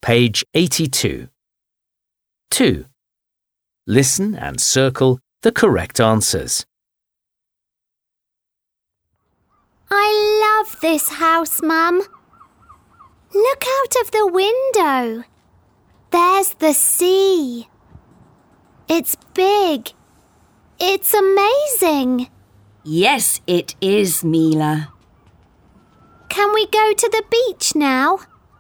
Page 82. 2. Listen and circle the correct answers. I love this house, Mum. Look out of the window. There's the sea. It's big. It's amazing. Yes, it is, Mila. Can we go to the beach now?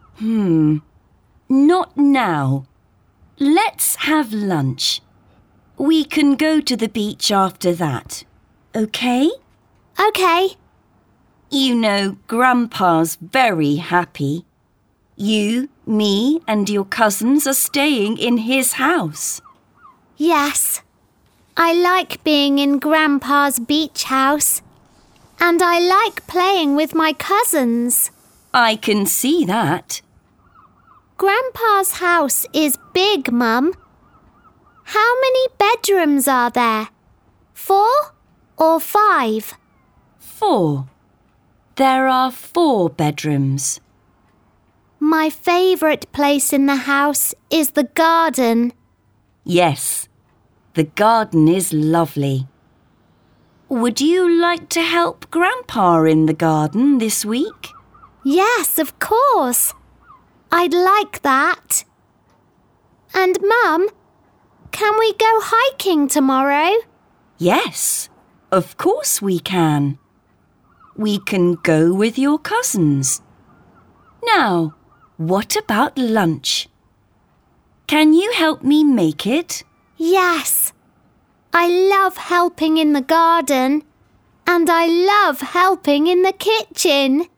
Not now. Let's have lunch. We can go to the beach after that, okay? Okay. You know, Grandpa's very happy. You, me, and your cousins are staying in his house. Yes. I like being in Grandpa's beach house. And I like playing with my cousins. I can see that. Grandpa's house is big, Mum. How many bedrooms are there? 4 or 5? 4. There are 4 bedrooms. My favourite place in the house is the garden. Yes, the garden is lovely. Would you like to help Grandpa in the garden this week? Yes, of course. I'd like that. And Mum, can we go hiking tomorrow? Yes, of course we can. We can go with your cousins. Now, what about lunch? Can you help me make it? Yes. I love helping in the garden. And I love helping in the kitchen.